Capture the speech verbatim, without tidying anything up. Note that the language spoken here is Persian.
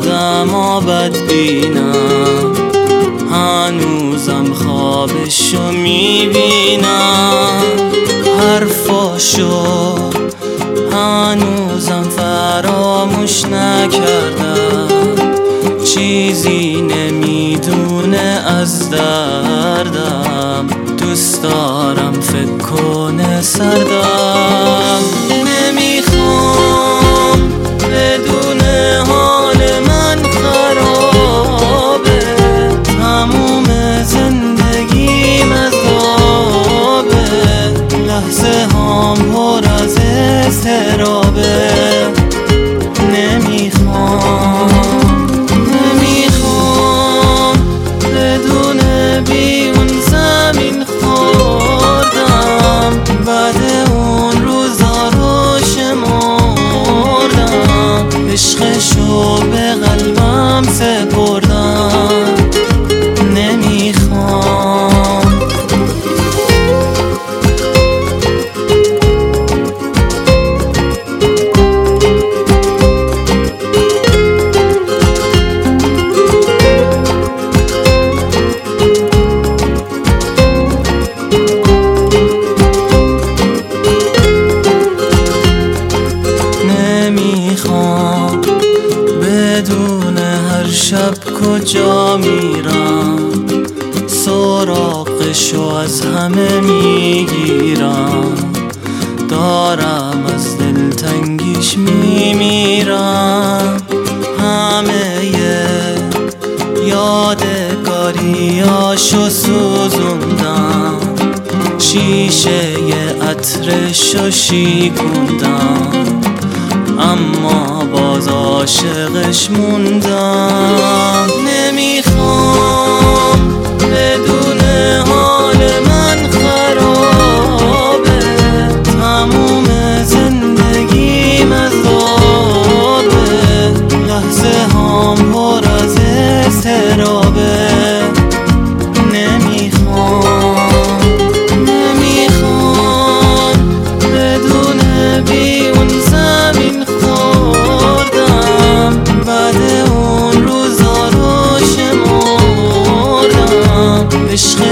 آدما بدبینم، هنوزم خوابشو میبینم، حرفاشو هنوزم فراموش نکردم، چیزی نمیدونه از دردم، دوست دارم فکر کنه سردم. نمیخوام بدون حال من خرابه، تموم زندگیم عذابه، لحظه هام پر از اضطرابه. نمیخوام نمیخوام بدون بیون زمین خوردم، بعد اون روزا رو شمردم، عشقشو به قلبم سپردم. نمیخوام نمیخوام بدون هر شب کجا میرم، سراغشو از همه میگیرم، دارم از دلتنگیش میمیرم. همه یادگاریاشو سوزوندم، شیشه عطرشو شیکوندم، اما باز عاشقش موندم. نمیخوام بدون حال من خرابه، تموم زندگیم عذابه، لحظه هام پر از اضطرابه. نمیخوام نمیخوام بدون بیون زمین خوردم، بعد اون روزا رو شمردم، عشق